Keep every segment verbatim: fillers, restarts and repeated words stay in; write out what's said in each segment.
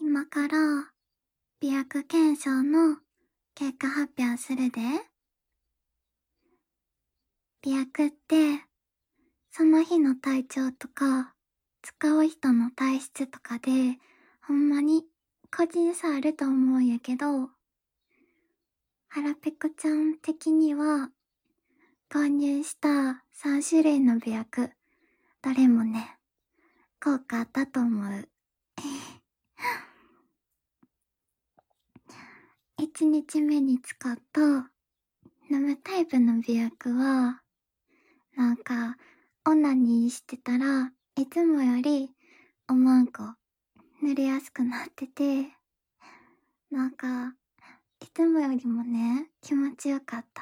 今から美薬検証の結果発表するで。美薬ってその日の体調とか使う人の体質とかでほんまに個人差あると思うんやけど、はらぺこちゃん的には購入したさんしゅるいの美薬どれもね効果あったと思う。いちにちめに使った飲むタイプの美薬はなんかオナニーしてたらいつもよりおまんこ塗りやすくなってて、なんかいつもよりもね気持ちよかった。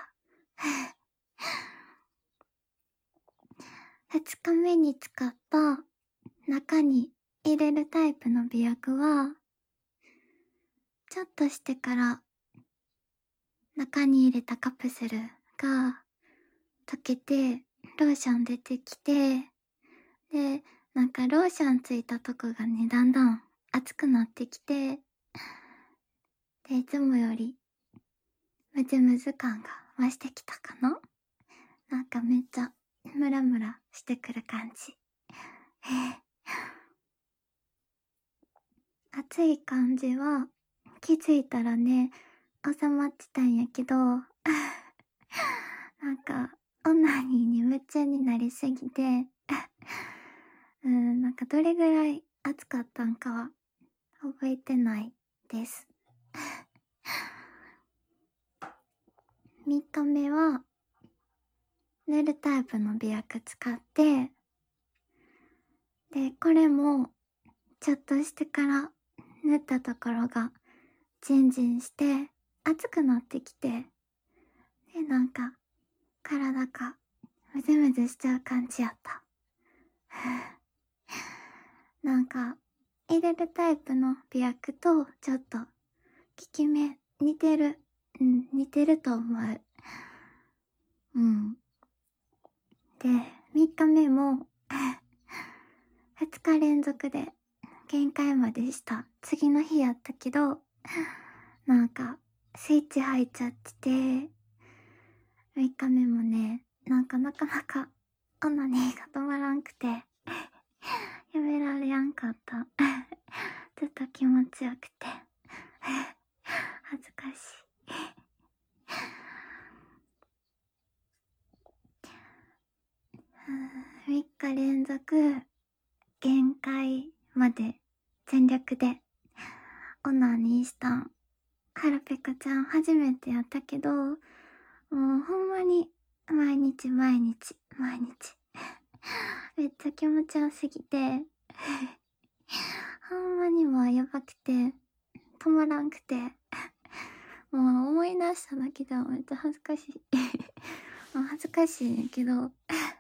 ふつかめに使った中に入れるタイプの美薬はちょっとしてから中に入れたカプセルが溶けてローション出てきて、でなんかローションついたとこがねだんだん熱くなってきて、でいつもよりムズムズ感が増してきたかな。なんかめっちゃムラムラしてくる感じ。熱い感じは気づいたらね収まってたんやけどなんかオナニーに夢中になりすぎてうんなんかどれぐらい熱かったんかは覚えてないです。みっかめは塗るタイプの美薬使って、でこれもちょっとしてから塗ったところがジンジンして熱くなってきて、でなんか体がムズムズしちゃう感じやった。なんか入れるタイプの美薬とちょっと効き目似てる、うん似てると思う。うんでみっかめもふつか連続で限界までした次の日やったけど、なんかスイッチ入っちゃってて、みっかめもねなんかなかなかオナニーが止まらんくてやめられやんかった。ずっと気持ちよくて恥ずかしい。みっか連続限界まで全力でオナニーしたんはらぺこちゃん初めてやったけど、もうほんまに毎日毎日毎日めっちゃ気持ちよすぎてほんまにもうやばくて止まらんくてもう思い出しただけでもめっちゃ恥ずかしいもう恥ずかしいんやけど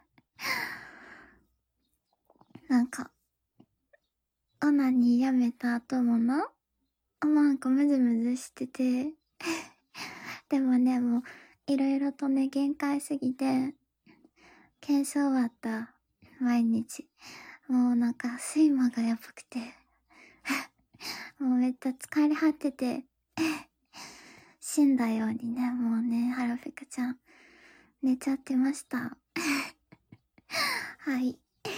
なんかオナニーやめた後もなおまんこムズムズしててでもねもういろいろとね限界すぎて検証終わった毎日もうなんか睡魔がやばくてもうめっちゃ疲れ果てて死んだようにねもうねはらぺこちゃん寝ちゃってましたはい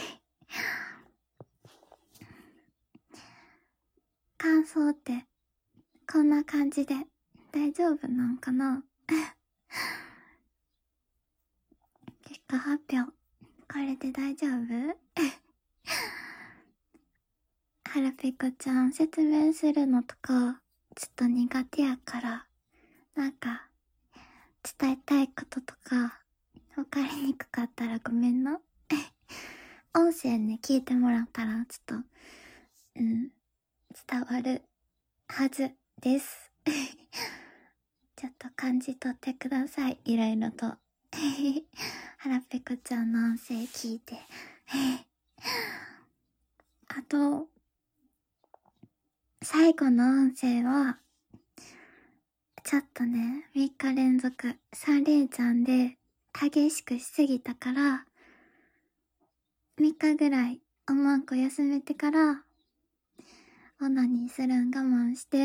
感想ってこんな感じで大丈夫なんかな結果発表これで大丈夫はらぺこちゃん説明するのとかちょっと苦手やからなんか伝えたいこととか分かりにくかったらごめんな音声ね聞いてもらったらちょっとうん伝わるはずですちょっと感じ取ってくださいいろいろとはらぺこちゃんの音声聞いてあと最後の音声はちょっとねみっか連続さん連チャンで激しくしすぎたからみっかぐらいおまんこ休めてからオナニーするん我慢して、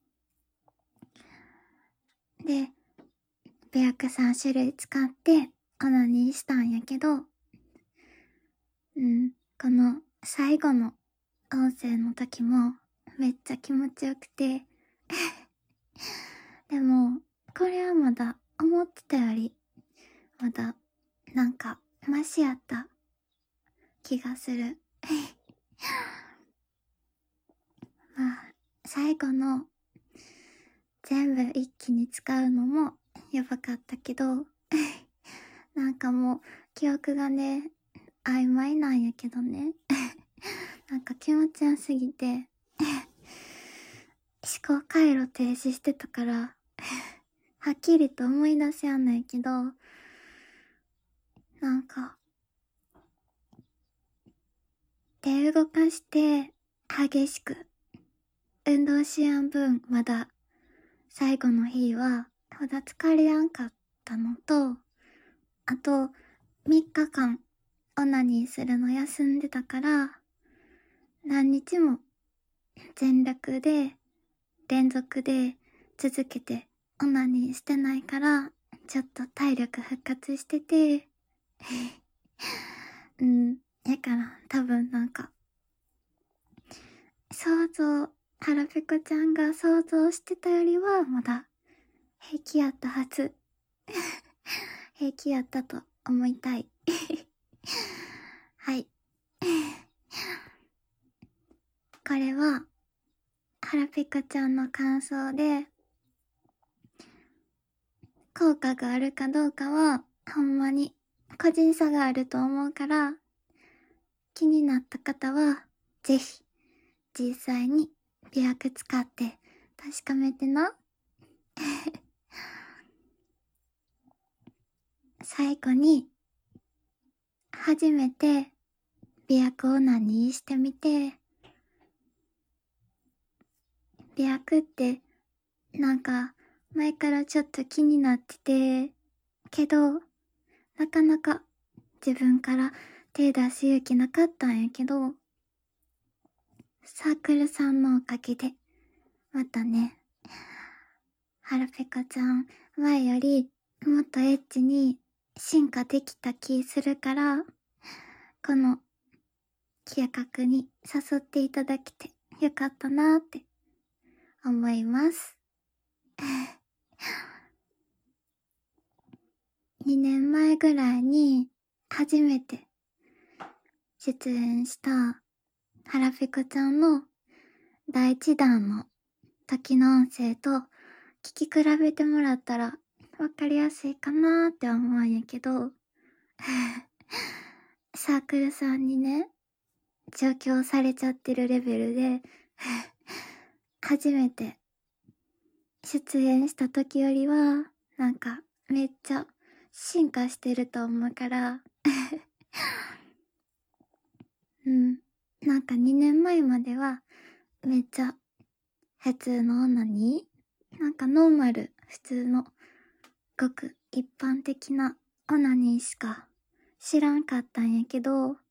で、媚薬さん種類使ってオナニーしたんやけど、うん、この最後の音声の時もめっちゃ気持ちよくてでも、これはまだ思ってたより、まだなんかマシやった気がするまあ、最後の全部一気に使うのもやばかったけどなんかもう記憶がね、曖昧なんやけどねなんか気持ちよすぎて思考回路停止してたからはっきりと思い出せやんないけど、なんか手動かして激しく運動しやん分、まだ最後の日はまだ疲れやんかったのと、あとみっかかんオナニーするの休んでたから、何日も全力で連続で続けてオナニーしてないから、ちょっと体力復活しててうん、だから多分なんか想像、はらぺこちゃんが想像してたよりはまだ平気やったはず平気やったと思いたいはいこれははらぺこちゃんの感想で、効果があるかどうかはほんまに個人差があると思うから、気になった方はぜひ実際に媚薬使って確かめてな最後に初めて媚薬オナニーしてみて、媚薬ってなんか前からちょっと気になってて、けどなかなか自分から手出す勇気なかったんやけど、サークルさんのおかげでまたね、はらぺこちゃん前よりもっとエッチに進化できた気するから、この企画に誘っていただけてよかったなーって思いますにねんまえぐらいに初めて出演したはらぺこちゃんのだいいちだんの時の音声と聞き比べてもらったらわかりやすいかなーって思うんやけどサークルさんにね、上京されちゃってるレベルで初めて出演した時よりはなんかめっちゃ進化してると思うからうんなんかにねんまえまではめっちゃ普通のオナニー、なんかノーマル普通のごく一般的なオナニーしか知らんかったんやけども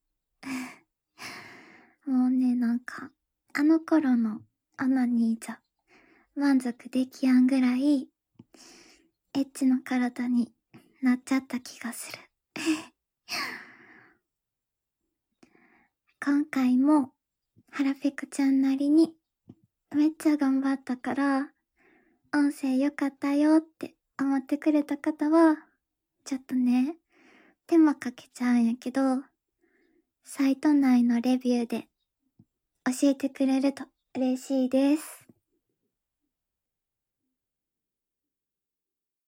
うね、なんかあの頃のオナニーじゃ満足できやんぐらいエッチの体になっちゃった気がする今回もはらぺこちゃんなりにめっちゃ頑張ったから、音声良かったよって思ってくれた方はちょっとね手間かけちゃうんやけど、サイト内のレビューで教えてくれると嬉しいです。